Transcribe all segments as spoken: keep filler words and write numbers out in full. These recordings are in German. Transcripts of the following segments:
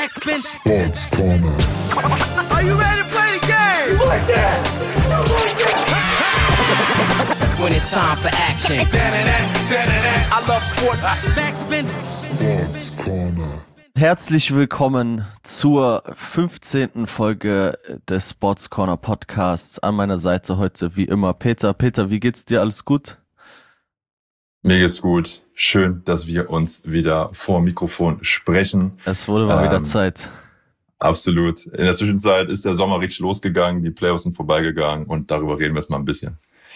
Backspin. Sports Corner. Are you ready to play the game? You like that? You like that? When it's time for action. I love sports. Backspin. Sports Corner. Herzlich willkommen zur fünfzehnten Folge des Sports Corner Podcasts. An meiner Seite heute wie immer Peter. Peter, wie geht's dir? Alles gut? Mir geht's gut. Schön, dass wir uns wieder vor dem Mikrofon sprechen. Es wurde mal ähm, wieder Zeit. Absolut. In der Zwischenzeit ist der Sommer richtig losgegangen, die Playoffs sind vorbeigegangen und darüber reden wir jetzt mal ein bisschen.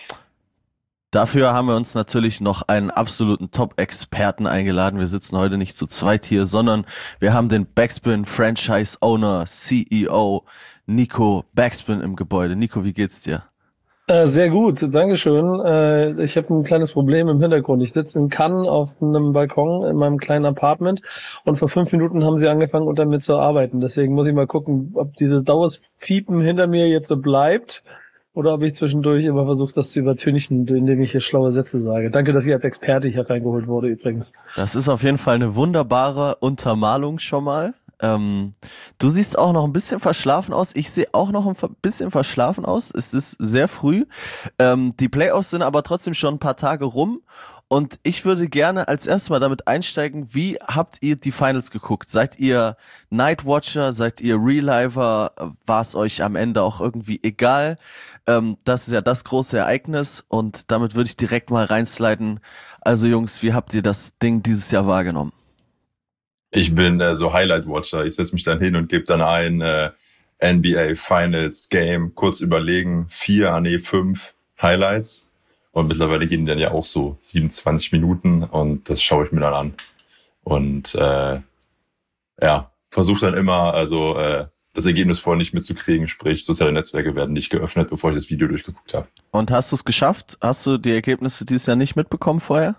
Dafür haben wir uns natürlich noch einen absoluten Top-Experten eingeladen. Wir sitzen heute nicht zu zweit hier, sondern wir haben den Backspin-Franchise-Owner, C E O Nico Backspin im Gebäude. Nico, wie geht's dir? Äh, sehr gut, Dankeschön. Äh, ich habe ein kleines Problem im Hintergrund. Ich sitze in Cannes auf einem Balkon in meinem kleinen Apartment und vor fünf Minuten haben sie angefangen, unter mir zu arbeiten. Deswegen muss ich mal gucken, ob dieses Dauerpiepen hinter mir jetzt so bleibt oder ob ich zwischendurch immer versuche, das zu übertünchen, indem ich hier schlaue Sätze sage. Danke, dass ich als Experte hier reingeholt wurde übrigens. Das ist auf jeden Fall eine wunderbare Untermalung schon mal. Ähm, du siehst auch noch ein bisschen verschlafen aus. Ich sehe auch noch ein bisschen verschlafen aus. Es ist sehr früh. Ähm, die Playoffs sind aber trotzdem schon ein paar Tage rum. Und ich würde gerne als erstes mal damit einsteigen, wie habt ihr die Finals geguckt? Seid ihr Nightwatcher? Seid ihr Reliver? War es euch am Ende auch irgendwie egal? Ähm, das ist ja das große Ereignis. Und damit würde ich direkt mal reinsliden. Also Jungs, wie habt ihr das Ding dieses Jahr wahrgenommen? Ich bin äh, so Highlight-Watcher. Ich setze mich dann hin und gebe dann ein äh, N B A Finals Game, kurz überlegen, vier, ah nee, fünf Highlights. Und mittlerweile gehen dann ja auch so siebenundzwanzig Minuten und das schaue ich mir dann an. Und äh, ja, versuche dann immer, also äh, das Ergebnis vorher nicht mitzukriegen, sprich soziale Netzwerke werden nicht geöffnet, bevor ich das Video durchgeguckt habe. Und hast du es geschafft? Hast du die Ergebnisse dieses Jahr nicht mitbekommen vorher?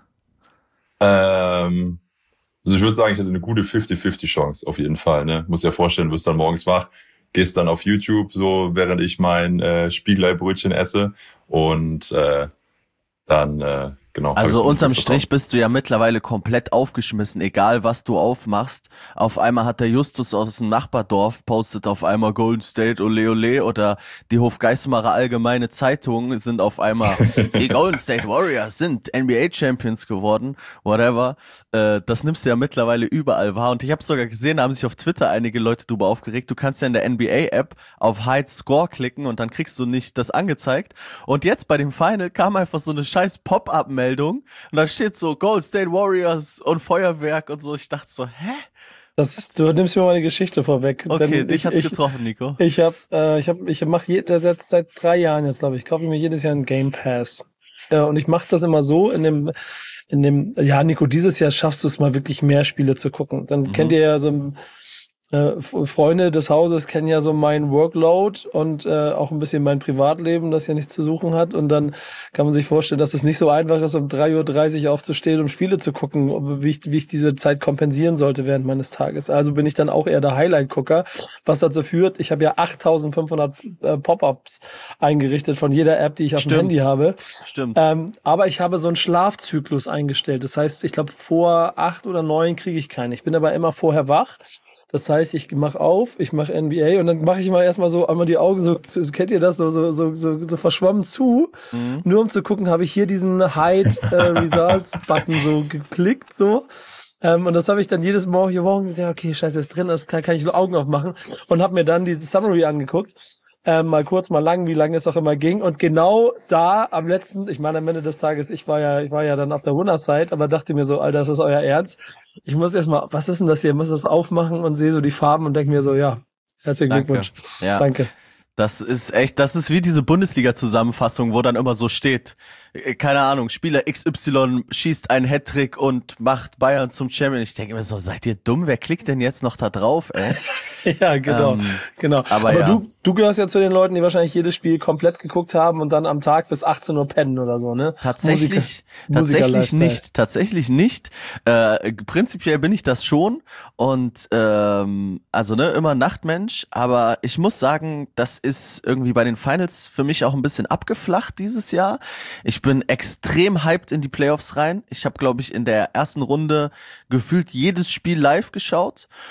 Ähm... Also ich würde sagen, ich hatte eine gute fünfzig fünfzig Chance, auf jeden Fall. Ne? Muss dir vorstellen, wirst dann morgens wach, gehst dann auf YouTube, so während ich mein äh, Spiegeleibrötchen esse und äh, dann, äh, genau. Also unterm Strich bist du ja mittlerweile komplett aufgeschmissen, egal was du aufmachst. Auf einmal hat der Justus aus dem Nachbardorf postet auf einmal Golden State, ole ole, oder die Hofgeismarer Allgemeine Zeitung sind auf einmal, die Golden State Warriors sind N B A Champions geworden, whatever. Äh, das nimmst du ja mittlerweile überall wahr. Und ich habe sogar gesehen, da haben sich auf Twitter einige Leute drüber aufgeregt. Du kannst ja in der N B A-App auf Hide Score klicken und dann kriegst du nicht das angezeigt. Und jetzt bei dem Final kam einfach so eine scheiß Pop-Up-Meldung und da steht so Golden State Warriors und Feuerwerk und so. Ich dachte so, hä? Das ist, du nimmst mir mal eine Geschichte vorweg. Okay, dich ich, hat's ich, getroffen, Nico. Ich hab, äh, ich hab, ich mache je, das jetzt seit drei Jahren jetzt, glaube ich, kaufe ich mir jedes Jahr einen Game Pass. Äh, und ich mache das immer so in dem, in dem, ja, Nico, dieses Jahr schaffst du es mal wirklich mehr Spiele zu gucken. Dann mhm. kennt ihr ja so ein Äh, Freunde des Hauses kennen ja so mein Workload und äh, auch ein bisschen mein Privatleben, das ja nichts zu suchen hat. Und dann kann man sich vorstellen, dass es nicht so einfach ist, um drei Uhr dreißig aufzustehen, um Spiele zu gucken, wie ich, wie ich diese Zeit kompensieren sollte während meines Tages. Also bin ich dann auch eher der Highlight-Gucker, was dazu führt, ich habe ja achttausendfünfhundert äh, Pop-ups eingerichtet von jeder App, die ich auf Stimmt. dem Handy habe. Stimmt. Ähm, aber ich habe so einen Schlafzyklus eingestellt. Das heißt, ich glaube, vor acht oder neun kriege ich keinen. Ich bin aber immer vorher wach. Das heißt, ich mache auf, ich mache N B A und dann mache ich mal erstmal so einmal die Augen so, kennt ihr das, so so so so, so verschwommen zu, mhm. nur um zu gucken, habe ich hier diesen Hide äh, Results Button so geklickt so. Ähm, und das habe ich dann jedes Morgen, hier morgen, ja okay, scheiße, ist drin, das kann, kann ich nur Augen aufmachen und habe mir dann diese Summary angeguckt, ähm, mal kurz, mal lang, wie lange es auch immer ging und genau da am letzten, ich meine am Ende des Tages, ich war ja, ich war ja dann auf der Winner-Side, aber dachte mir so, Alter, ist das euer Ernst? Ich muss erstmal, was ist denn das hier? Ich muss das aufmachen und sehe so die Farben und denke mir so, ja, herzlichen Danke. Glückwunsch. Ja. Danke. Das ist echt, das ist wie diese Bundesliga-Zusammenfassung, wo dann immer so steht, keine Ahnung, Spieler X Y schießt einen Hattrick und macht Bayern zum Champion. Ich denke mir so, seid ihr dumm? Wer klickt denn jetzt noch da drauf, ey? Ja, genau, ähm, genau. Aber, aber ja. du, du gehörst ja zu den Leuten, die wahrscheinlich jedes Spiel komplett geguckt haben und dann am Tag bis achtzehn Uhr pennen oder so, ne? Tatsächlich, Musiker, tatsächlich nicht, tatsächlich nicht. Äh, prinzipiell bin ich das schon und ähm, also ne, immer Nachtmensch, aber ich muss sagen, das ist irgendwie bei den Finals für mich auch ein bisschen abgeflacht dieses Jahr. Ich bin extrem hyped in die Playoffs rein. Ich habe, glaube ich, in der ersten Runde gefühlt jedes Spiel live geschaut.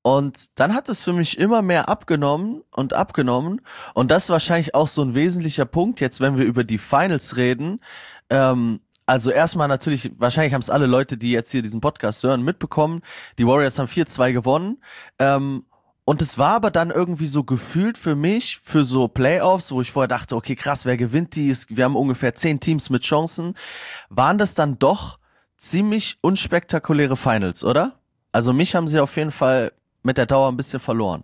Und dann hat es für mich immer mehr abgenommen und abgenommen. Und das ist wahrscheinlich auch so ein wesentlicher Punkt, jetzt wenn wir über die Finals reden. Ähm, also erstmal natürlich, wahrscheinlich haben es alle Leute, die jetzt hier diesen Podcast hören, mitbekommen. Die Warriors haben vier zwei gewonnen. Ähm, und es war aber dann irgendwie so gefühlt für mich, für so Playoffs, wo ich vorher dachte, okay krass, wer gewinnt die? Wir haben ungefähr zehn Teams mit Chancen. Waren das dann doch ziemlich unspektakuläre Finals, oder? Also mich haben sie auf jeden Fall mit der Dauer ein bisschen verloren.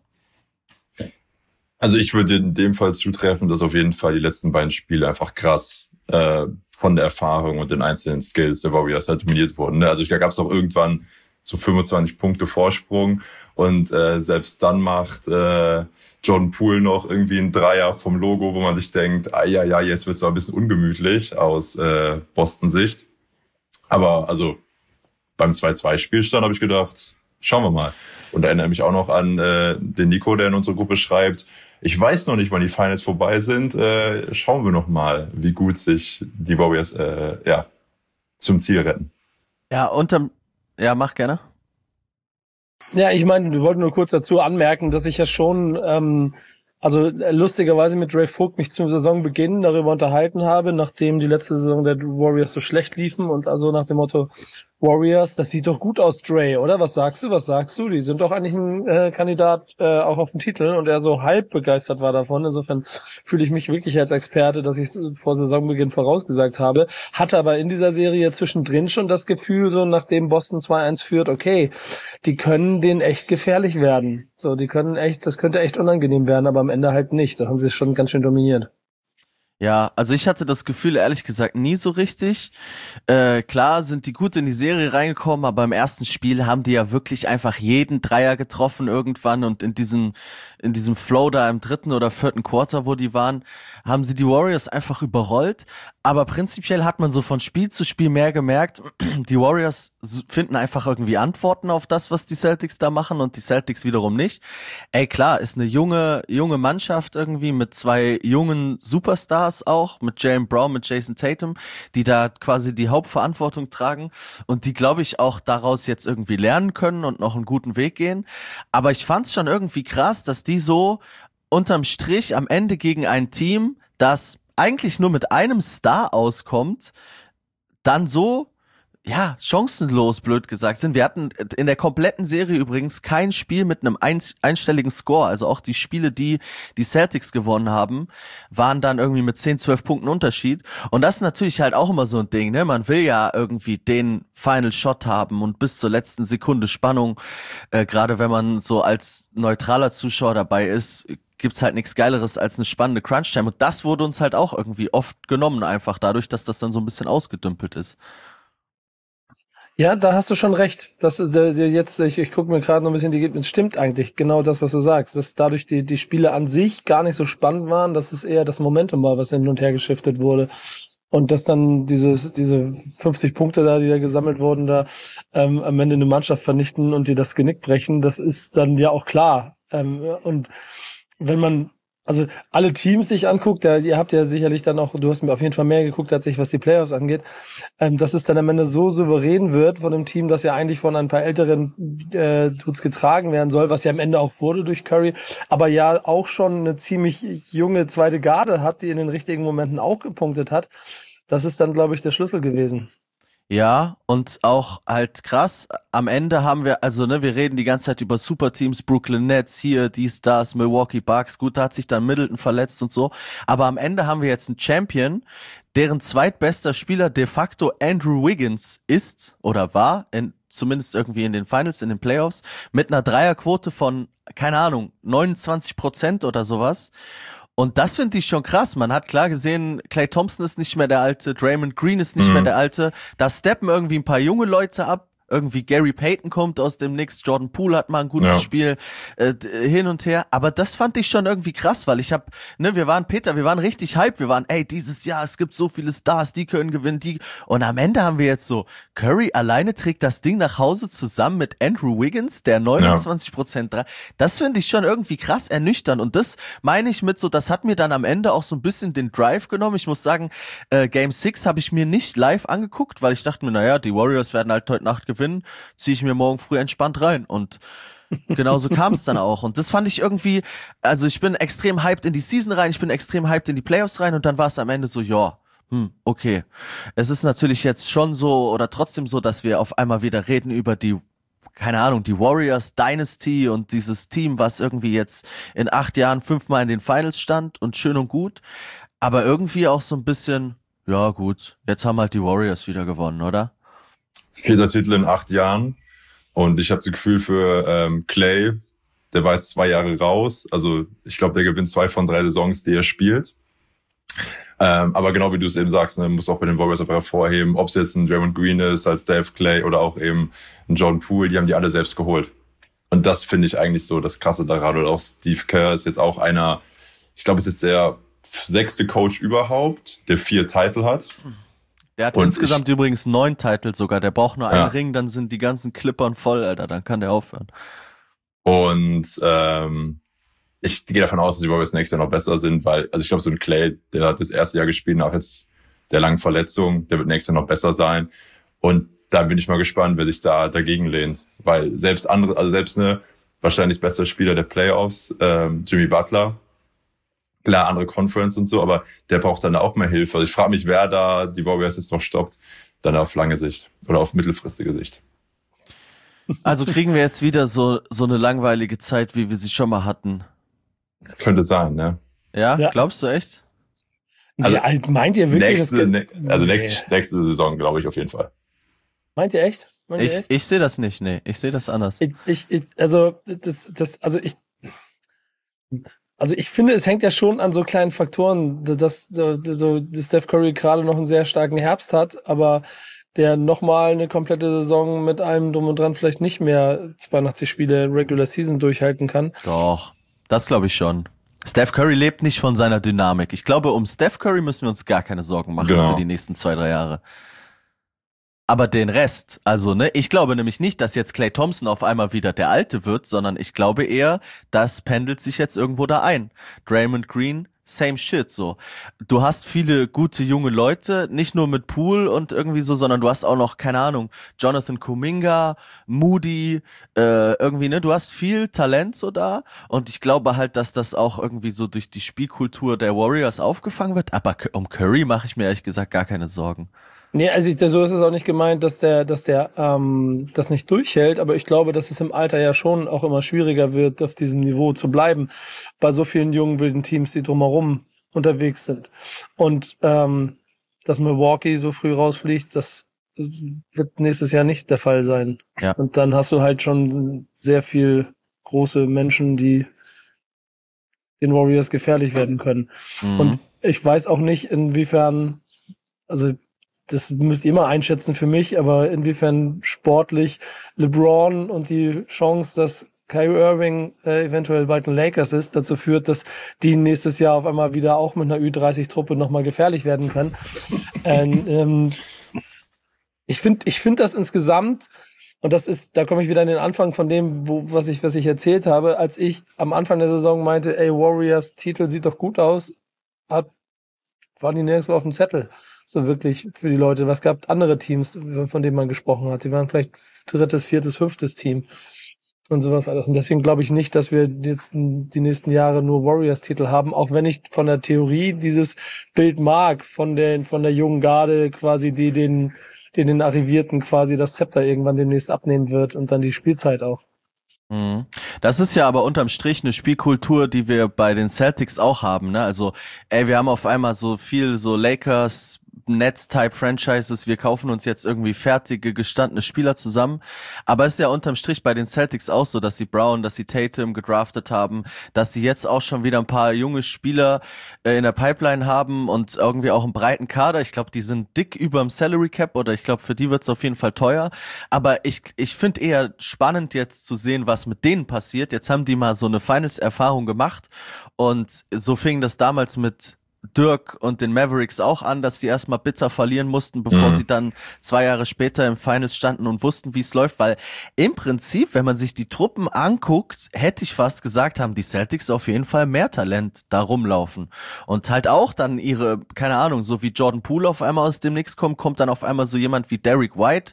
Also ich würde in dem Fall zutreffen, dass auf jeden Fall die letzten beiden Spiele einfach krass äh, von der Erfahrung und den einzelnen Skills der Warriors halt dominiert wurden. Ne? Also da gab es auch irgendwann so fünfundzwanzig Punkte Vorsprung und äh, selbst dann macht äh, Jordan Poole noch irgendwie einen Dreier vom Logo, wo man sich denkt, ah ja, ja, jetzt wird es ein bisschen ungemütlich aus äh, Boston-Sicht. Aber also beim zwei zwei Spielstand habe ich gedacht, schauen wir mal. Und erinnere mich auch noch an äh, den Nico, der in unsere Gruppe schreibt, ich weiß noch nicht, wann die Finals vorbei sind. Äh, schauen wir noch mal, wie gut sich die Warriors äh, ja, zum Ziel retten. Ja, unterm, ja, mach gerne. Ja, ich meine, wir wollten nur kurz dazu anmerken, dass ich ja schon, ähm, also äh, lustigerweise mit Dre Vogt mich zum Saisonbeginn darüber unterhalten habe, nachdem die letzte Saison der Warriors so schlecht liefen und also nach dem Motto, Warriors, das sieht doch gut aus, Dre, oder? Was sagst du, was sagst du? Die sind doch eigentlich ein äh, Kandidat äh, auch auf den Titel und er so halb begeistert war davon. Insofern fühle ich mich wirklich als Experte, dass ich es vor Saisonbeginn vorausgesagt habe. Hatte aber in dieser Serie zwischendrin schon das Gefühl, so nachdem Boston zwei eins führt, okay, die können denen echt gefährlich werden. So, die können echt, das könnte echt unangenehm werden, aber am Ende halt nicht. Da haben sie es schon ganz schön dominiert. Ja, also ich hatte das Gefühl, ehrlich gesagt, nie so richtig. Äh, klar sind die gut in die Serie reingekommen, aber im ersten Spiel haben die ja wirklich einfach jeden Dreier getroffen irgendwann und in diesem, in diesem Flow da im dritten oder vierten Quarter, wo die waren, haben sie die Warriors einfach überrollt. Aber prinzipiell hat man so von Spiel zu Spiel mehr gemerkt, die Warriors finden einfach irgendwie Antworten auf das, was die Celtics da machen und die Celtics wiederum nicht. Ey, klar, ist eine junge, junge Mannschaft irgendwie mit zwei jungen Superstars auch, mit Jaylen Brown, mit Jason Tatum, die da quasi die Hauptverantwortung tragen und die, glaube ich, auch daraus jetzt irgendwie lernen können und noch einen guten Weg gehen. Aber ich fand's schon irgendwie krass, dass die so unterm Strich am Ende gegen ein Team, das eigentlich nur mit einem Star auskommt, dann so, ja, chancenlos, blöd gesagt sind. Wir hatten in der kompletten Serie übrigens kein Spiel mit einem ein, einstelligen Score. Also auch die Spiele, die die Celtics gewonnen haben, waren dann irgendwie mit zehn, zwölf Punkten Unterschied. Und das ist natürlich halt auch immer so ein Ding, ne? Man will ja irgendwie den Final Shot haben und bis zur letzten Sekunde Spannung, äh, gerade wenn man so als neutraler Zuschauer dabei ist, gibt's halt nichts Geileres als eine spannende Crunch-Time. Und das wurde uns halt auch irgendwie oft genommen, einfach dadurch, dass das dann so ein bisschen ausgedümpelt ist. Ja, da hast du schon recht. Das ist der, der jetzt, ich, ich gucke mir gerade noch ein bisschen die Ergebnisse. Stimmt eigentlich genau das, was du sagst. Dass dadurch die, die Spiele an sich gar nicht so spannend waren, dass es eher das Momentum war, was hin und her geschiftet wurde. Und dass dann dieses, diese fünfzig Punkte da, die da gesammelt wurden, da ähm, am Ende eine Mannschaft vernichten und die das Genick brechen, das ist dann ja auch klar. Ähm, und wenn man also alle Teams sich anguckt, ja, ihr habt ja sicherlich dann auch, du hast mir auf jeden Fall mehr geguckt tatsächlich, was die Playoffs angeht, ähm, dass es dann am Ende so souverän wird von einem Team, das ja eigentlich von ein paar älteren äh, Dudes getragen werden soll, was ja am Ende auch wurde durch Curry, aber ja auch schon eine ziemlich junge zweite Garde hat, die in den richtigen Momenten auch gepunktet hat. Das ist dann, glaube ich, der Schlüssel gewesen. Ja, und auch halt krass, am Ende haben wir, also ne, wir reden die ganze Zeit über Superteams, Brooklyn Nets, hier, die Stars, Milwaukee Bucks, gut, da hat sich dann Middleton verletzt und so, aber am Ende haben wir jetzt einen Champion, deren zweitbester Spieler de facto Andrew Wiggins ist, oder war, in, zumindest irgendwie in den Finals, in den Playoffs, mit einer Dreierquote von, keine Ahnung, neunundzwanzig Prozent oder sowas. Und das finde ich schon krass. Man hat klar gesehen, Klay Thompson ist nicht mehr der Alte, Draymond Green ist nicht mhm. mehr der Alte. Da steppen irgendwie ein paar junge Leute ab. Irgendwie Gary Payton kommt aus dem Knicks, Jordan Poole hat mal ein gutes ja. Spiel, äh, hin und her. Aber das fand ich schon irgendwie krass, weil ich hab, ne, wir waren, Peter, wir waren richtig hyped. Wir waren, ey, dieses Jahr, es gibt so viele Stars, die können gewinnen, die. Und am Ende haben wir jetzt so, Curry alleine trägt das Ding nach Hause zusammen mit Andrew Wiggins, der neunundzwanzig Prozent dran. Das finde ich schon irgendwie krass ernüchternd. Und das meine ich mit so, das hat mir dann am Ende auch so ein bisschen den Drive genommen. Ich muss sagen, äh, Game six habe ich mir nicht live angeguckt, weil ich dachte mir, naja, die Warriors werden halt heute Nacht gewinnen. Ziehe ich mir morgen früh entspannt rein. Und Genau so kam es dann auch. Und das fand ich irgendwie, also ich bin extrem hyped in die Season rein, ich bin extrem hyped in die Playoffs rein und dann war es am Ende so, ja, hm, okay. Es ist natürlich jetzt schon so oder trotzdem so, dass wir auf einmal wieder reden über die, keine Ahnung, die Warriors Dynasty und dieses Team, was irgendwie jetzt in acht Jahren fünfmal in den Finals stand und schön und gut. Aber irgendwie auch so ein bisschen, ja gut, jetzt haben halt die Warriors wieder gewonnen, oder? Vierter Titel in acht Jahren. Und ich habe das Gefühl für ähm, Clay, der war jetzt zwei Jahre raus. Also ich glaube, der gewinnt zwei von drei Saisons, die er spielt. Ähm, aber genau wie du es eben sagst, ne, muss auch bei den Warriors einfach hervorheben, ob es jetzt ein Draymond Green ist, als Steph Clay oder auch eben ein Jordan Poole, die haben die alle selbst geholt. Und das finde ich eigentlich so das Krasse daran. Und auch Steve Kerr ist jetzt auch einer, ich glaube, es ist der sechste Coach überhaupt, der vier Titel hat. Der hat Und insgesamt ich, übrigens neun Titel sogar. Der braucht nur einen Ja. Ring, dann sind die ganzen Clippern voll, Alter. Dann kann der aufhören. Und ähm, ich gehe davon aus, dass die Warriors nächstes Jahr noch besser sind, weil, also ich glaube, so ein Clay, der hat das erste Jahr gespielt, nach jetzt der langen Verletzung, der wird nächstes Jahr noch besser sein. Und da bin ich mal gespannt, wer sich da dagegen lehnt. Weil selbst andere, also selbst eine wahrscheinlich bester Spieler der Playoffs, ähm, Jimmy Butler, klar, andere Conference und so, aber der braucht dann auch mehr Hilfe. Also ich frage mich, wer da die Warriors jetzt noch stoppt, dann auf lange Sicht oder auf mittelfristige Sicht. Also kriegen wir jetzt wieder so so eine langweilige Zeit, wie wir sie schon mal hatten. Könnte sein, ne? Ja, Ja. glaubst du echt? Also, ja, meint ihr wirklich? Nächste, das ne, geht- also Nee. nächste, nächste Saison, glaube ich, auf jeden Fall. Meint ihr echt? Meint ihr Ich echt? ich sehe das nicht, nee. Ich sehe das anders. Ich, ich, ich, also das, das, also ich, also ich finde, es hängt ja schon an so kleinen Faktoren, dass so, so dass Steph Curry gerade noch einen sehr starken Herbst hat, aber der nochmal eine komplette Saison mit allem drum und dran vielleicht nicht mehr zweiundachtzig Spiele Regular Season durchhalten kann. Doch, das glaube ich schon. Steph Curry lebt nicht von seiner Dynamik. Ich glaube, um Steph Curry müssen wir uns gar keine Sorgen machen Genau. für die nächsten zwei, drei Jahre. Aber den Rest, also ne, ich glaube nämlich nicht, dass jetzt Klay Thompson auf einmal wieder der Alte wird, sondern ich glaube eher, das pendelt sich jetzt irgendwo da ein. Draymond Green, same shit so. Du hast viele gute junge Leute, nicht nur mit Poole und irgendwie so, sondern du hast auch noch, keine Ahnung, Jonathan Kuminga, Moody, äh, irgendwie, ne, du hast viel Talent so da und ich glaube halt, dass das auch irgendwie so durch die Spielkultur der Warriors aufgefangen wird, aber um Curry mache ich mir ehrlich gesagt gar keine Sorgen. Nee, also ich, so ist es auch nicht gemeint, dass der, dass der ähm, das nicht durchhält, aber ich glaube, dass es im Alter ja schon auch immer schwieriger wird, auf diesem Niveau zu bleiben, bei so vielen jungen wilden Teams, die drumherum unterwegs sind. Und ähm, dass Milwaukee so früh rausfliegt, das wird nächstes Jahr nicht der Fall sein. Ja. Und dann hast du halt schon sehr viel große Menschen, die den Warriors gefährlich werden können. Mhm. Und ich weiß auch nicht, inwiefern, also das müsst ihr immer einschätzen für mich, aber inwiefern sportlich LeBron und die Chance, dass Kyrie Irving äh, eventuell bei den Lakers ist, dazu führt, dass die nächstes Jahr auf einmal wieder auch mit einer Ü dreißig Truppe nochmal gefährlich werden kann. ähm, ähm, ich finde, ich finde das insgesamt, und das ist, da komme ich wieder an den Anfang von dem, wo, was ich, was ich erzählt habe, als ich am Anfang der Saison meinte, ey, Warriors Titel sieht doch gut aus, hat, waren die nirgendwo auf dem Zettel. So wirklich für die Leute. Was gab andere Teams, von denen man gesprochen hat? Die waren vielleicht drittes, viertes, fünftes Team und sowas alles. Und deswegen glaube ich nicht, dass wir jetzt die nächsten Jahre nur Warriors-Titel haben, auch wenn ich von der Theorie dieses Bild mag, von der, von der jungen Garde quasi, die den, die den Arrivierten quasi das Zepter irgendwann demnächst abnehmen wird und dann die Spielzeit auch. Mhm. Das ist ja aber unterm Strich eine Spielkultur, die wir bei den Celtics auch haben, ne? Also, ey, wir haben auf einmal so viel so Lakers, Nets-Type-Franchises, wir kaufen uns jetzt irgendwie fertige, gestandene Spieler zusammen, aber es ist ja unterm Strich bei den Celtics auch so, dass sie Brown, dass sie Tatum gedraftet haben, dass sie jetzt auch schon wieder ein paar junge Spieler äh, in der Pipeline haben und irgendwie auch einen breiten Kader. Ich glaube, die sind dick überm Salary Cap oder ich glaube, für die wird's auf jeden Fall teuer, aber ich ich finde eher spannend jetzt zu sehen, was mit denen passiert. Jetzt haben die mal so eine Finals-Erfahrung gemacht und so fing das damals mit Dirk und den Mavericks auch an, dass sie erstmal bitter verlieren mussten, bevor Mhm. sie dann zwei Jahre später im Finals standen und wussten, wie es läuft, weil im Prinzip, wenn man sich die Truppen anguckt, hätte ich fast gesagt, haben die Celtics auf jeden Fall mehr Talent da rumlaufen und halt auch dann ihre, keine Ahnung, so wie Jordan Poole auf einmal aus dem Nix kommt, kommt dann auf einmal so jemand wie Derrick White.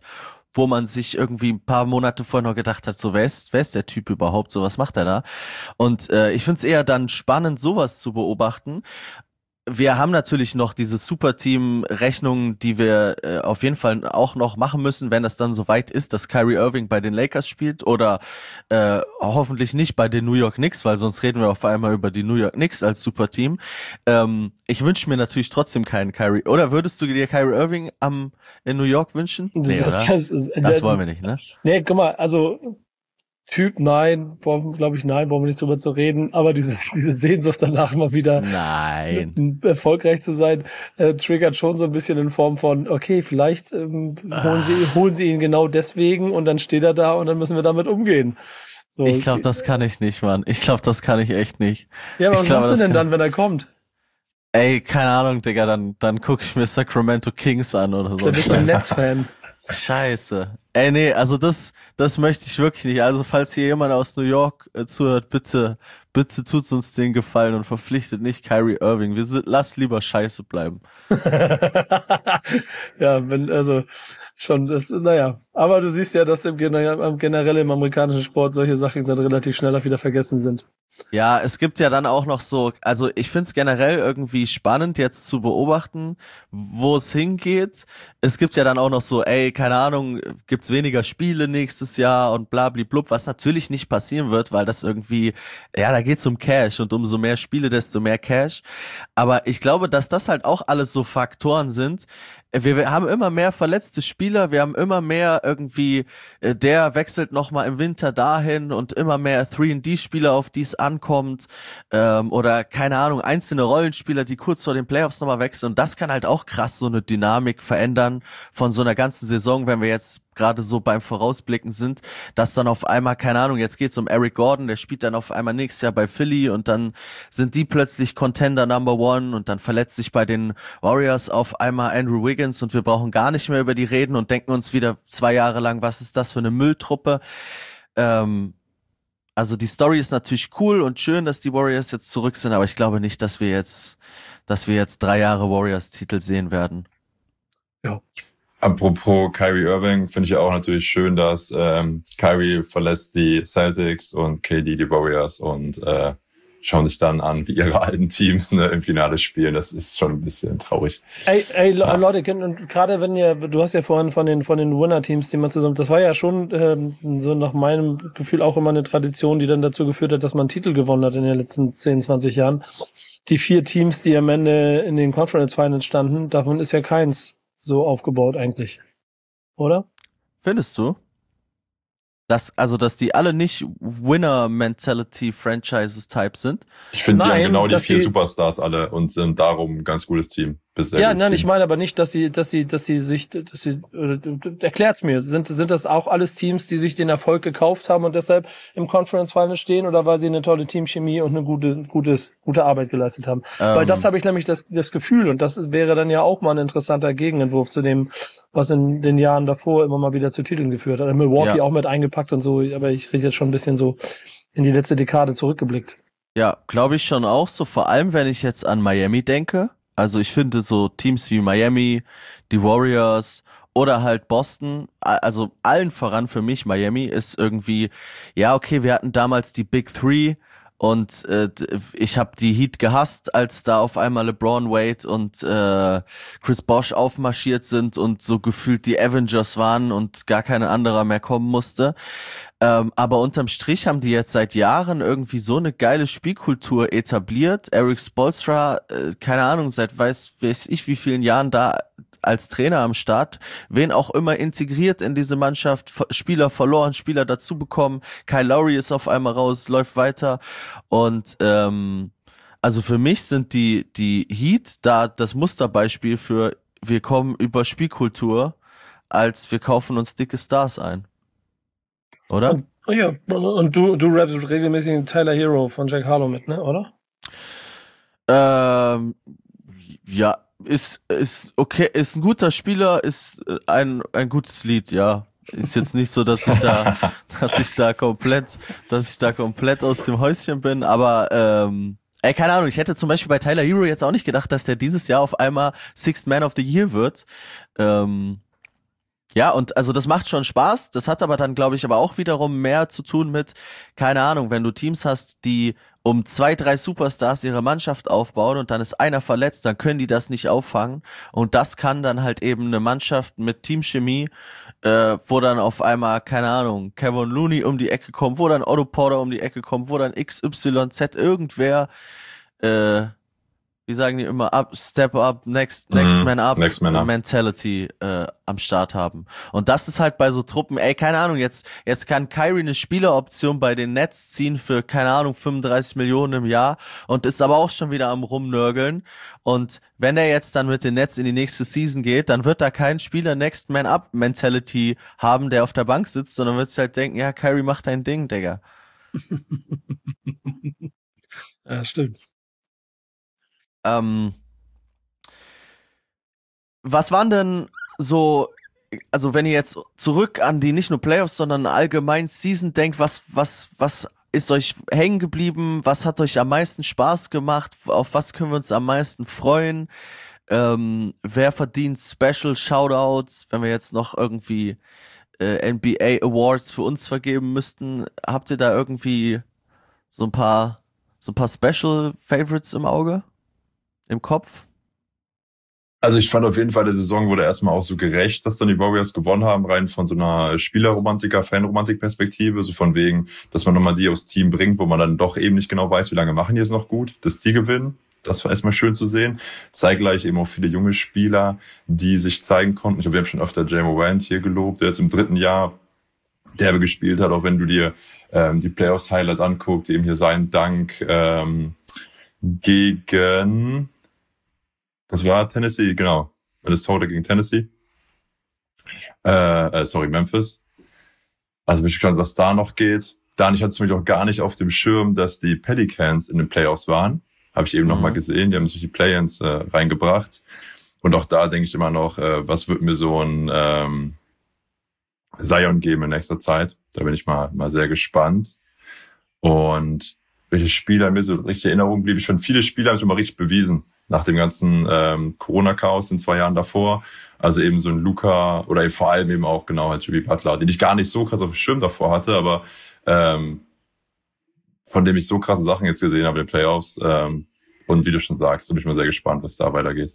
wo man sich irgendwie ein paar Monate vorher noch gedacht hat, so wer ist, wer ist der Typ überhaupt, so was macht er da? Und äh, ich finde es eher dann spannend, sowas zu beobachten. Wir haben natürlich noch diese Superteam-Rechnung, die wir äh, auf jeden Fall auch noch machen müssen, wenn das dann soweit ist, dass Kyrie Irving bei den Lakers spielt oder äh, hoffentlich nicht bei den New York Knicks, weil sonst reden wir auf einmal über die New York Knicks als Superteam. Ähm, ich wünsche mir natürlich trotzdem keinen Kyrie. Oder würdest du dir Kyrie Irving am in New York wünschen? Nee, das, oder? das, das, das wollen wir nicht, ne? Nee, guck mal, also Typ, nein, glaube ich, nein, brauchen wir nicht drüber zu reden, aber diese, diese Sehnsucht danach mal wieder nein. erfolgreich zu sein, äh, triggert schon so ein bisschen in Form von, okay, vielleicht ähm, holen sie holen sie ihn genau deswegen und dann steht er da und dann müssen wir damit umgehen. So. Ich glaube, das kann ich nicht, Mann. Ich glaube, das kann ich echt nicht. Ja, aber was glaub, machst du denn dann, wenn er kommt? Ey, keine Ahnung, Digga, dann, dann guck ich mir Sacramento Kings an oder so. Du bist ein Nets-Fan. Scheiße. Ey, nee, also das, das möchte ich wirklich nicht. Also falls hier jemand aus New York äh, zuhört, bitte, bitte tut uns den Gefallen und verpflichtet nicht Kyrie Irving. Wir sind, lass lieber scheiße bleiben. Ja, wenn, also, schon, das, naja. Aber du siehst ja, dass im generell, generell im amerikanischen Sport solche Sachen dann relativ schnell auch wieder vergessen sind. Ja, es gibt ja dann auch noch so, also ich find's generell irgendwie spannend jetzt zu beobachten, wo es hingeht. Es gibt ja dann auch noch so, ey, keine Ahnung, gibt's weniger Spiele nächstes Jahr und blablablub, was natürlich nicht passieren wird, weil das irgendwie, ja, da geht's um Cash und umso mehr Spiele, desto mehr Cash. Aber ich glaube, dass das halt auch alles so Faktoren sind. Wir, wir haben immer mehr verletzte Spieler, wir haben immer mehr irgendwie, äh, der wechselt nochmal im Winter dahin und immer mehr drei und D-Spieler, auf die es ankommt, ähm, oder keine Ahnung, einzelne Rollenspieler, die kurz vor den Playoffs nochmal wechseln, und das kann halt auch krass so eine Dynamik verändern von so einer ganzen Saison, wenn wir jetzt gerade so beim Vorausblicken sind, dass dann auf einmal, keine Ahnung, jetzt geht's um Eric Gordon, der spielt dann auf einmal nächstes Jahr bei Philly und dann sind die plötzlich Contender Number One und dann verletzt sich bei den Warriors auf einmal Andrew Wiggins und wir brauchen gar nicht mehr über die reden und denken uns wieder zwei Jahre lang, was ist das für eine Mülltruppe? Ähm, also die Story ist natürlich cool und schön, dass die Warriors jetzt zurück sind, aber ich glaube nicht, dass wir jetzt, dass wir jetzt drei Jahre Warriors-Titel sehen werden. Ja. Apropos Kyrie Irving, finde ich auch natürlich schön, dass ähm, Kyrie verlässt die Celtics und K D die Warriors und äh, schauen sich dann an, wie ihre alten Teams ne, im Finale spielen. Das ist schon ein bisschen traurig. Ey, ey ja. Leute, und gerade wenn ihr, du hast ja vorhin von den von den Winner-Teams, die man zusammen, das war ja schon ähm, so nach meinem Gefühl auch immer eine Tradition, die dann dazu geführt hat, dass man Titel gewonnen hat in den letzten zehn, zwanzig Jahren. Die vier Teams, die am Ende in den Conference Finals standen, davon ist ja keins so aufgebaut eigentlich, oder? Findest du? Dass, also, dass die alle nicht Winner-Mentality-Franchises-Type sind? Ich finde, die haben genau die dass vier sie- Superstars alle und sind darum ein ganz gutes Team. Bis sehr Ja, gutes nein, Team. ich meine aber nicht, dass sie, dass sie, dass sie sich, dass sie, äh, erklärt's mir. Sind, sind das auch alles Teams, die sich den Erfolg gekauft haben und deshalb im Conference Final stehen oder weil sie eine tolle Teamchemie und eine gute, gutes, gute Arbeit geleistet haben? Ähm. Weil das habe ich nämlich das, das Gefühl und das wäre dann ja auch mal ein interessanter Gegenentwurf zu dem, was in den Jahren davor immer mal wieder zu Titeln geführt hat. Milwaukee Ja. auch mit eingepackt und so, aber ich rede jetzt schon ein bisschen so in die letzte Dekade zurückgeblickt. Ja, glaube ich schon auch so, vor allem wenn ich jetzt an Miami denke. Also ich finde so Teams wie Miami, die Warriors oder halt Boston, a- also allen voran für mich Miami ist irgendwie, ja okay, wir hatten damals die Big Three und äh, d- ich habe die Heat gehasst, als da auf einmal LeBron, Wade und äh, Chris Bosh aufmarschiert sind und so gefühlt die Avengers waren und gar kein anderer mehr kommen musste. Ähm, aber unterm Strich haben die jetzt seit Jahren irgendwie so eine geile Spielkultur etabliert. Eric Spoelstra, äh, keine Ahnung, seit weiß, weiß ich wie vielen Jahren da als Trainer am Start, wen auch immer integriert in diese Mannschaft, F- Spieler verloren, Spieler dazu bekommen. Kyle Lowry ist auf einmal raus, läuft weiter und ähm, also für mich sind die die Heat da das Musterbeispiel für wir kommen über Spielkultur, als wir kaufen uns dicke Stars ein. Oder? Und, oh ja, und du, du rappst regelmäßig den Tyler Hero von Jack Harlow mit, ne, oder? Ähm, ja, ist ist okay, ist ein guter Spieler, ist äh, ein ein gutes Lied, ja. Ist jetzt nicht so, dass ich da, dass ich da komplett, dass ich da komplett aus dem Häuschen bin, aber ähm, ey, keine Ahnung, ich hätte zum Beispiel bei Tyler Hero jetzt auch nicht gedacht, dass der dieses Jahr auf einmal Sixth Man of the Year wird. Ähm, Ja, und also das macht schon Spaß. Das hat aber dann, glaube ich, aber auch wiederum mehr zu tun mit, keine Ahnung, wenn du Teams hast, die um zwei, drei Superstars ihre Mannschaft aufbauen und dann ist einer verletzt, dann können die das nicht auffangen. Und das kann dann halt eben eine Mannschaft mit Teamchemie, äh, wo dann auf einmal, keine Ahnung, Kevin Looney um die Ecke kommt, wo dann Otto Porter um die Ecke kommt, wo dann X Y Z irgendwer, äh, wie sagen die immer, up, step up, next, next Mhm. man up, Next man up. Mentality äh, am Start haben. Und das ist halt bei so Truppen, ey, keine Ahnung, jetzt jetzt kann Kyrie eine Spieleroption bei den Nets ziehen für, keine Ahnung, fünfunddreißig Millionen im Jahr und ist aber auch schon wieder am Rumnörgeln. Und wenn er jetzt dann mit den Nets in die nächste Season geht, dann wird da kein Spieler Next Man Up Mentality haben, der auf der Bank sitzt, sondern wird sich halt denken, ja, Kyrie macht dein Ding, Digga. Ja, stimmt. Ähm, was waren denn so, also wenn ihr jetzt zurück an die nicht nur Playoffs, sondern allgemein Season denkt, was, was, was ist euch hängen geblieben? Was hat euch am meisten Spaß gemacht? Auf was können wir uns am meisten freuen? Ähm, wer verdient Special Shoutouts, wenn wir jetzt noch irgendwie äh, N B A Awards für uns vergeben müssten? Habt ihr da irgendwie so ein paar, so ein paar Special Favorites im Auge? Im Kopf? Also ich fand auf jeden Fall, der Saison wurde erstmal auch so gerecht, dass dann die Warriors gewonnen haben, rein von so einer Spielerromantiker, Fanromantik-Perspektive, so von wegen, dass man nochmal die aufs Team bringt, wo man dann doch eben nicht genau weiß, wie lange machen die es noch gut, dass die gewinnen. Das war erstmal schön zu sehen. Zeitgleich eben auch viele junge Spieler, die sich zeigen konnten. Ich glaube, wir haben schon öfter Jay Morant hier gelobt, der jetzt im dritten Jahr derbe gespielt hat, auch wenn du dir ähm, die Playoffs-Highlights anguckst, eben hier sein Dank ähm, gegen... Das war Tennessee, genau. Minnesota gegen Tennessee. Äh, äh, sorry, Memphis. Also bin ich gespannt, was da noch geht. Dann, ich hatte es nämlich auch gar nicht auf dem Schirm, dass die Pelicans in den Playoffs waren. Habe ich eben mhm. noch mal gesehen. Die haben sich die Play-ins äh, reingebracht. Und auch da denke ich immer noch, äh, was wird mir so ein ähm, Zion geben in nächster Zeit. Da bin ich mal, mal sehr gespannt. Und welche Spieler mir so richtig in Erinnerung blieb. Ich fand, viele Spieler haben schon mal richtig bewiesen. Nach dem ganzen ähm, Corona-Chaos in zwei Jahren davor. Also eben so ein Luka oder eben vor allem eben auch genau halt Jimmy Butler, den ich gar nicht so krass auf dem Schirm davor hatte, aber ähm, von dem ich so krasse Sachen jetzt gesehen habe in den Playoffs. Ähm, und wie du schon sagst, bin ich mal sehr gespannt, was da weitergeht.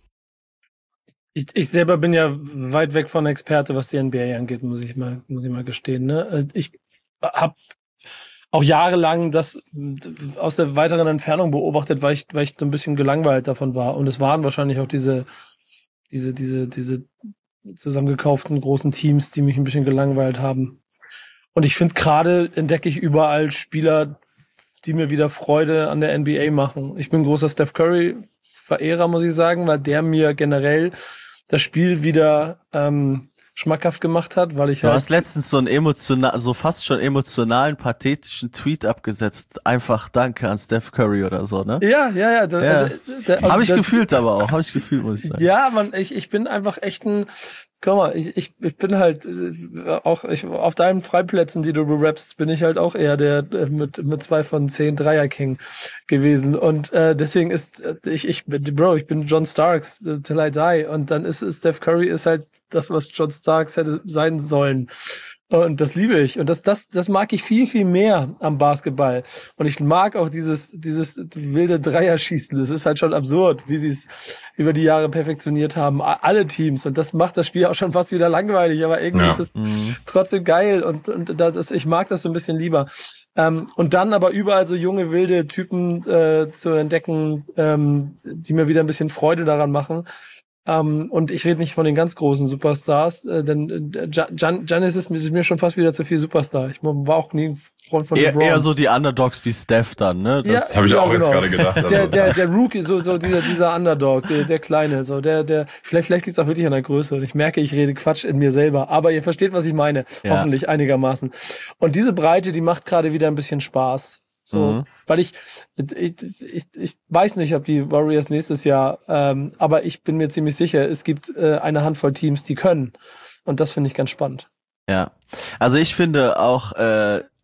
Ich, ich selber bin ja weit weg von Experte, was die N B A angeht, muss ich mal, muss ich mal gestehen. Ne? Ich habe auch jahrelang das aus der weiteren Entfernung beobachtet, weil ich, weil ich so ein bisschen gelangweilt davon war. Und es waren wahrscheinlich auch diese, diese, diese, diese zusammengekauften großen Teams, die mich ein bisschen gelangweilt haben. Und ich finde, gerade entdecke ich überall Spieler, die mir wieder Freude an der N B A machen. Ich bin ein großer Steph Curry-Verehrer, muss ich sagen, weil der mir generell das Spiel wieder ähm, schmackhaft gemacht hat, weil ich du halt... Du hast letztens so einen emotional, so fast schon emotionalen, pathetischen Tweet abgesetzt. Einfach Danke an Steph Curry oder so, ne? Ja, ja, ja. Da, ja. Also, da, Habe ich das, gefühlt aber auch, habe ich gefühlt, muss ich sagen. Ja, man, ich, ich bin einfach echt ein... Guck mal, ich, ich, ich bin halt äh, auch ich, auf deinen Freiplätzen, die du rappst, bin ich halt auch eher der äh, mit mit zwei von zehn Dreier-King gewesen. Und äh, deswegen ist äh, ich, ich, Bro, ich bin John Starks uh, till I die. Und dann ist Steph Curry ist halt das, was John Starks hätte sein sollen. Und das liebe ich. Und das, das, das mag ich viel, viel mehr am Basketball. Und ich mag auch dieses, dieses wilde Dreierschießen. Das ist halt schon absurd, wie sie es über die Jahre perfektioniert haben. Alle Teams. Und das macht das Spiel auch schon fast wieder langweilig. Aber irgendwie ja. ist es mhm. trotzdem geil. Und, und das, ich mag das so ein bisschen lieber. Ähm, und dann aber überall so junge, wilde Typen äh, zu entdecken, ähm, die mir wieder ein bisschen Freude daran machen. Um, und ich rede nicht von den ganz großen Superstars, äh, denn äh, Gian, Giannis ist, ist mir schon fast wieder zu viel Superstar. Ich war auch nie ein Freund von eher, LeBron. Eher so die Underdogs wie Steph dann, ne? Das ja, habe ich auch genau. jetzt gerade gedacht. Der, der, der Rookie, so, so dieser, dieser Underdog, der, der Kleine, so der, der, vielleicht, vielleicht liegt es auch wirklich an der Größe. Und ich merke, ich rede Quatsch in mir selber. Aber ihr versteht, was ich meine. Ja. Hoffentlich einigermaßen. Und diese Breite, die macht gerade wieder ein bisschen Spaß. So, mhm. weil ich, ich, ich, ich weiß nicht, ob die Warriors nächstes Jahr, ähm, aber ich bin mir ziemlich sicher, es gibt äh, eine Handvoll Teams, die können. Und das finde ich ganz spannend. Ja, also ich finde auch, äh,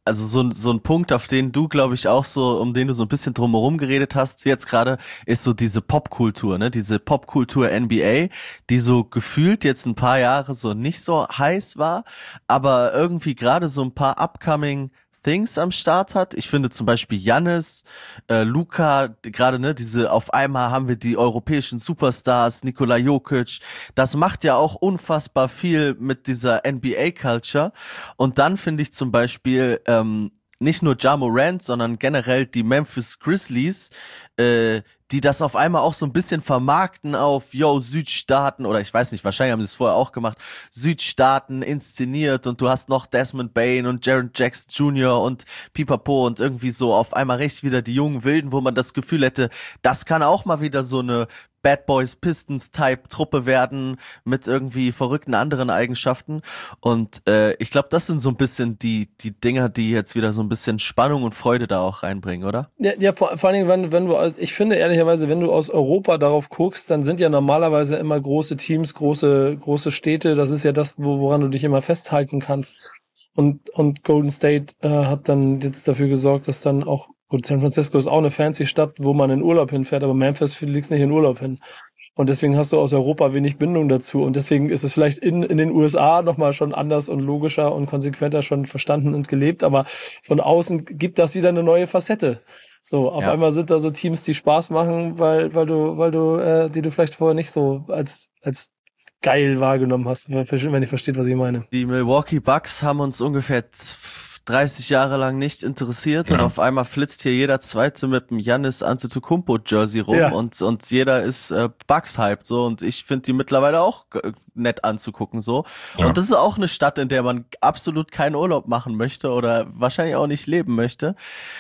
also so ein so ein Punkt, auf den du, glaube ich, auch so, um den du so ein bisschen drumherum geredet hast, jetzt gerade, ist so diese Popkultur, ne, diese Popkultur N B A, die so gefühlt jetzt ein paar Jahre so nicht so heiß war, aber irgendwie gerade so ein paar upcoming Things am Start hat. Ich finde zum Beispiel Giannis, äh, Luka, gerade ne, diese, auf einmal haben wir die europäischen Superstars, Nikola Jokic, das macht ja auch unfassbar viel mit dieser N B A-Culture. Und dann finde ich zum Beispiel ähm, nicht nur Ja Morant, sondern generell die Memphis Grizzlies, äh, die das auf einmal auch so ein bisschen vermarkten auf, yo, Südstaaten, oder ich weiß nicht, wahrscheinlich haben sie es vorher auch gemacht, Südstaaten inszeniert und du hast noch Desmond Bain und Jaren Jackson Junior und Pipapo und irgendwie so auf einmal recht wieder die jungen Wilden, wo man das Gefühl hätte, das kann auch mal wieder so eine Bad Boys Pistons Type Truppe werden mit irgendwie verrückten anderen Eigenschaften und äh, ich glaube, das sind so ein bisschen die die Dinger, die jetzt wieder so ein bisschen Spannung und Freude da auch reinbringen, oder? Ja, ja vor, vor allen Dingen, wenn, wenn du, ich finde ehrlicherweise, wenn du aus Europa darauf guckst, dann sind ja normalerweise immer große Teams, große große Städte, das ist ja das, wo, woran du dich immer festhalten kannst. Und und Golden State äh, hat dann jetzt dafür gesorgt, dass dann auch, gut, San Francisco ist auch eine fancy Stadt, wo man in Urlaub hinfährt, aber Memphis fliegst nicht in Urlaub hin. Und deswegen hast du aus Europa wenig Bindung dazu. Und deswegen ist es vielleicht in in den U S A nochmal schon anders und logischer und konsequenter schon verstanden und gelebt. Aber von außen gibt das wieder eine neue Facette. So, auf Ja. einmal sind da so Teams, die Spaß machen, weil weil du, weil du, äh, die du vielleicht vorher nicht so als als geil wahrgenommen hast, wenn ihr versteht, was ich meine. Die Milwaukee Bucks haben uns ungefähr dreißig Jahre lang nicht interessiert Ja. und auf einmal flitzt hier jeder Zweite mit dem Giannis Antetokounmpo Jersey rum Ja. und und jeder ist äh, Bucks hyped so und ich finde die mittlerweile auch g- nett anzugucken so Ja. und das ist auch eine Stadt, in der man absolut keinen Urlaub machen möchte oder wahrscheinlich auch nicht leben möchte.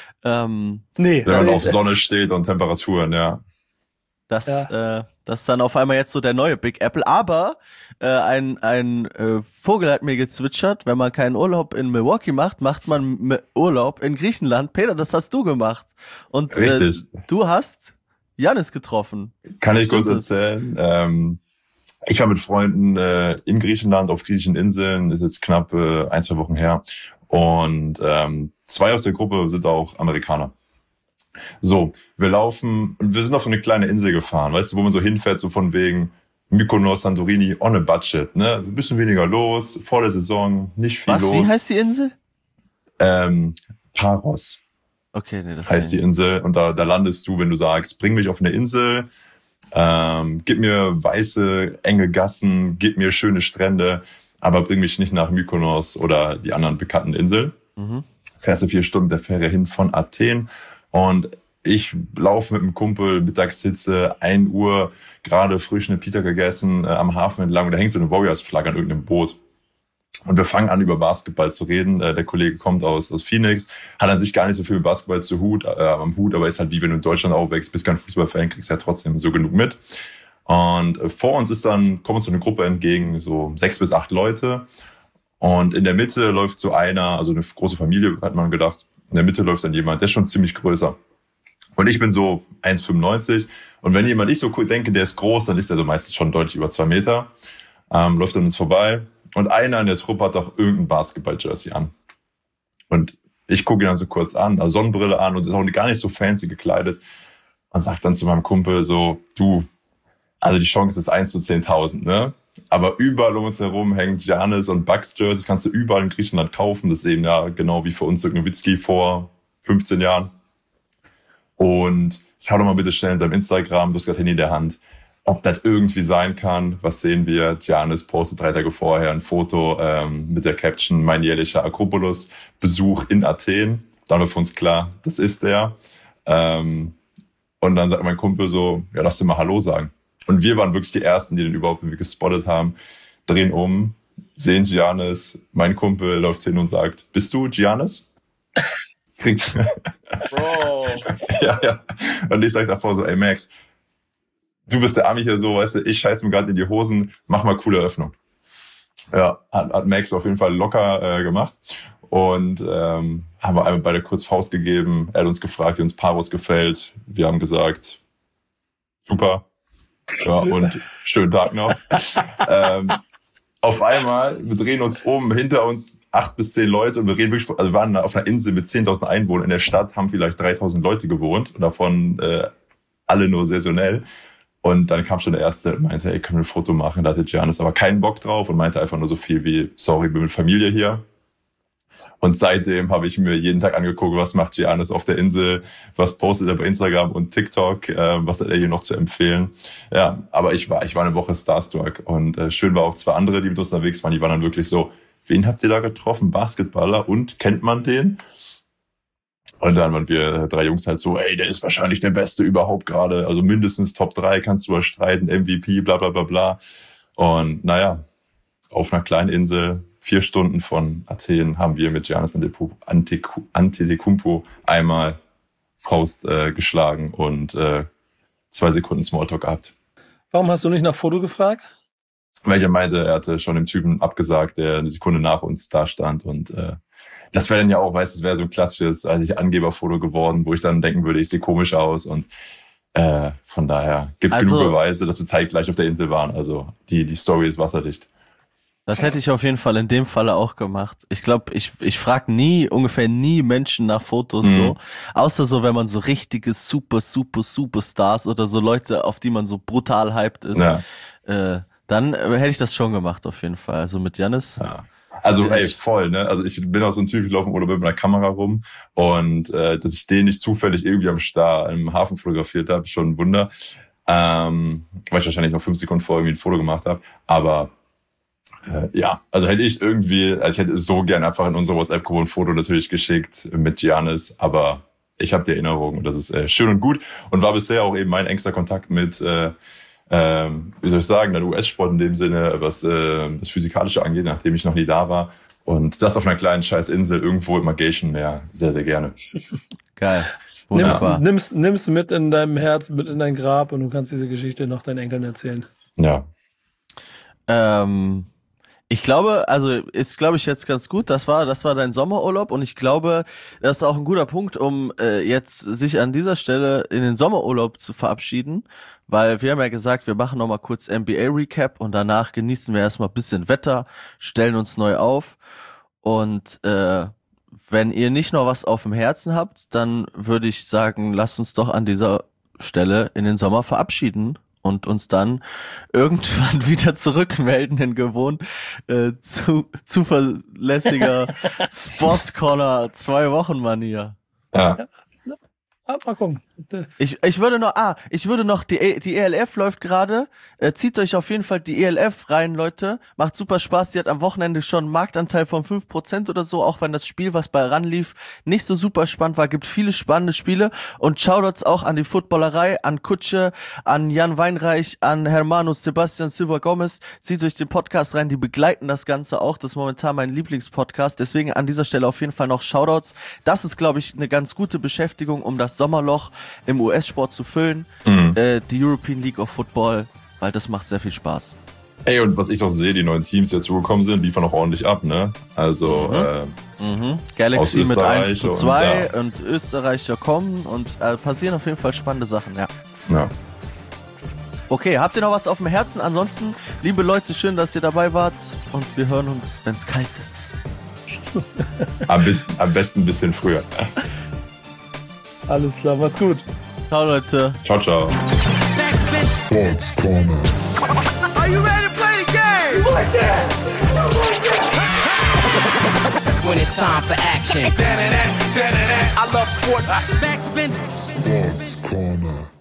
Ähm, Nee, Wenn man also auf Sonne steht und Temperaturen, ja. Das, äh, das ist dann auf einmal jetzt so der neue Big Apple. Aber äh, ein ein äh, Vogel hat mir gezwitschert, wenn man keinen Urlaub in Milwaukee macht, macht man M- Urlaub in Griechenland. Peter, das hast du gemacht. Und äh, Richtig. du hast Giannis getroffen. Kann ich kurz Stimmt das? erzählen. Ähm, ich war mit Freunden äh, in Griechenland auf griechischen Inseln, ist jetzt knapp äh, ein, zwei Wochen her. Und ähm, zwei aus der Gruppe sind auch Amerikaner. So, wir laufen und wir sind auf so eine kleine Insel gefahren, weißt du, wo man so hinfährt, so von wegen Mykonos, Santorini, on a budget, ne? Ein bisschen weniger los, vor der Saison, nicht viel Was? los. Wie heißt die Insel? Ähm, Paros Okay, nee, das heißt die Insel. Und da, da landest du, wenn du sagst, bring mich auf eine Insel, ähm, gib mir weiße, enge Gassen, gib mir schöne Strände, aber bring mich nicht nach Mykonos oder die anderen bekannten Inseln. Mhm. Fährst du vier Stunden der Fähre hin von Athen. Und ich laufe mit einem Kumpel, Mittagssitze, ein Uhr, gerade frisch eine Pita gegessen, äh, am Hafen entlang. Und da hängt so eine Warriors-Flagge an irgendeinem Boot. Und wir fangen an, über Basketball zu reden. Äh, der Kollege kommt aus, aus Phoenix, hat an sich gar nicht so viel mit Basketball zu Hut, äh, am Hut, aber ist halt wie wenn du in Deutschland aufwächst, bist kein Fußballfan, kriegst ja trotzdem so genug mit. Und äh, vor uns ist dann, kommt uns so eine Gruppe entgegen, so sechs bis acht Leute. Und in der Mitte läuft so einer, also eine große Familie, hat man gedacht. In der Mitte läuft dann jemand, der ist schon ziemlich größer. Und ich bin so eins Komma fünfundneunzig. Und wenn jemand nicht so cool denke, der ist groß, dann ist er so meistens schon deutlich über zwei Meter. Ähm, läuft an uns vorbei. Und einer in der Truppe hat auch irgendein Basketball-Jersey an. Und ich gucke ihn dann so kurz an, also Sonnenbrille an und ist auch gar nicht so fancy gekleidet. Und sagt dann zu meinem Kumpel so, du, also die Chance ist eins zu zehntausend, ne? Aber überall um uns herum hängt Giannis und Bucks Jerseys, kannst du überall in Griechenland kaufen. Das ist eben ja genau wie für uns Nowitzki vor fünfzehn Jahren. Und schau doch mal bitte schnell in seinem Instagram, du hast gerade Handy in der Hand, ob das irgendwie sein kann. Was sehen wir? Giannis postet drei Tage vorher ein Foto ähm, mit der Caption, mein jährlicher Akropolis-Besuch in Athen. Dann war für uns klar, das ist der. Ähm, und dann sagt mein Kumpel so, ja, lass dir mal Hallo sagen. Und wir waren wirklich die Ersten, die den überhaupt irgendwie gespottet haben, drehen um, sehen Giannis, mein Kumpel läuft hin und sagt, bist du Giannis? Kriegt. Bro. ja, ja. Und ich sag davor so, ey Max, du bist der Ami hier so, weißt du, ich scheiß mir gerade in die Hosen, mach mal coole Öffnung. Ja, hat, hat Max auf jeden Fall locker äh, gemacht. Und ähm, haben wir einmal beide kurz Faust gegeben. Er hat uns gefragt, wie uns Paros gefällt. Wir haben gesagt, super. Ja, und schönen Tag noch. ähm, auf einmal, wir drehen uns um, hinter uns acht bis zehn Leute und wir reden wirklich, also wir waren auf einer Insel mit zehntausend Einwohnern. In der Stadt haben vielleicht dreitausend Leute gewohnt und davon äh, alle nur saisonell. Und dann kam schon der Erste und meinte, ey, können wir ein Foto machen? Da hatte Giannis aber keinen Bock drauf und meinte einfach nur so viel wie, sorry, bin mit Familie hier. Und seitdem habe ich mir jeden Tag angeguckt, was macht Giannis auf der Insel, was postet er bei Instagram und TikTok, äh, was hat er hier noch zu empfehlen. Ja, aber ich war ich war eine Woche starstruck und äh, schön war auch zwei andere, die mit uns unterwegs waren, die waren dann wirklich so, wen habt ihr da getroffen? Basketballer und kennt man den? Und dann waren wir drei Jungs halt so, ey, der ist wahrscheinlich der Beste überhaupt gerade, also mindestens Top drei kannst du erstreiten, M V P, bla bla bla bla. Und naja, auf einer kleinen Insel, vier Stunden von Athen, haben wir mit Giannis Antetokounmpo einmal Post äh, geschlagen und äh, zwei Sekunden Smalltalk gehabt. Warum hast du nicht nach Foto gefragt? Weil ich meinte, er hatte schon dem Typen abgesagt, der eine Sekunde nach uns da stand. Und äh, das wäre dann ja auch, weißt du, es wäre so ein klassisches eigentlich Angeberfoto geworden, wo ich dann denken würde, ich sehe komisch aus. Und äh, von daher gibt es also, genug Beweise, dass wir zeitgleich auf der Insel waren. Also die, die Story ist wasserdicht. Das hätte ich auf jeden Fall in dem Falle auch gemacht. Ich glaube, ich ich frage nie, ungefähr nie Menschen nach Fotos mhm. so. Außer so, wenn man so richtige super, super, super Stars oder so Leute, auf die man so brutal hyped ist, ja. äh, dann äh, hätte ich das schon gemacht auf jeden Fall. Also mit Giannis. Ja. Also ey, voll, ne? Also ich bin auch so ein Typ, ich laufe oder mit meiner Kamera rum und äh, dass ich den nicht zufällig irgendwie am Star im Hafen fotografiert habe, ist schon ein Wunder. Ähm, weil ich wahrscheinlich noch fünf Sekunden vorher irgendwie ein Foto gemacht habe. Aber Äh, ja, also hätte ich irgendwie, also ich hätte so gern einfach in unsere WhatsApp-Gruppe ein Foto natürlich geschickt mit Giannis, aber ich habe die Erinnerung und das ist äh, schön und gut und war bisher auch eben mein engster Kontakt mit, äh, äh, wie soll ich sagen, der U S-Sport in dem Sinne, was äh, das Physikalische angeht, nachdem ich noch nie da war und das auf einer kleinen scheiß Insel irgendwo im Magation-Meer sehr, sehr gerne. Geil. Nimmst, nimmst, nimmst mit in deinem Herz, mit in dein Grab und du kannst diese Geschichte noch deinen Enkeln erzählen. Ja. Ähm... Ich glaube, also ist, glaube ich, jetzt ganz gut. Das war, das war dein Sommerurlaub und ich glaube, das ist auch ein guter Punkt, um äh, jetzt sich an dieser Stelle in den Sommerurlaub zu verabschieden, weil wir haben ja gesagt, wir machen nochmal kurz N B A-Recap und danach genießen wir erstmal ein bisschen Wetter, stellen uns neu auf und äh, wenn ihr nicht noch was auf dem Herzen habt, dann würde ich sagen, lasst uns doch an dieser Stelle in den Sommer verabschieden. Und uns dann irgendwann wieder zurückmelden in gewohnt äh, zu, zuverlässiger Sports Corner zwei Wochen Manier. Ja. ja. Ah, mal gucken. Ich, ich würde noch, ah, ich würde noch, die, e, die E L F läuft gerade, äh, zieht euch auf jeden Fall die E L F rein, Leute, macht super Spaß, die hat am Wochenende schon einen Marktanteil von fünf Prozent oder so, auch wenn das Spiel, was bei ran lief, nicht so super spannend war, gibt viele spannende Spiele und Shoutouts auch an die Footballerei, an Kutsche, an Jan Weinreich, an Hermanos Sebastian Silva Gomez, zieht euch den Podcast rein, die begleiten das Ganze auch, das ist momentan mein Lieblingspodcast, deswegen an dieser Stelle auf jeden Fall noch Shoutouts, das ist, glaube ich, eine ganz gute Beschäftigung, um das Sommerloch im U S-Sport zu füllen, mhm. äh, die European League of Football, weil das macht sehr viel Spaß. Ey, und was ich auch sehe, die neuen Teams, die jetzt zugekommen sind, liefern auch ordentlich ab, ne? Also, mhm. äh, mhm. Galaxy mit eins zu zwei und, ja. und Österreicher kommen und äh, passieren auf jeden Fall spannende Sachen, ja. Ja. Okay, habt ihr noch was auf dem Herzen? Ansonsten, liebe Leute, schön, dass ihr dabei wart und wir hören uns, wenn es kalt ist. am, besten, am besten ein bisschen früher. Alles klar, macht's gut. Ciao, Leute. Ciao, ciao. Sports Corner. Are you ready to play the game? You like that? You like that? When it's time for action. I love sports. Backspin. Sports Corner.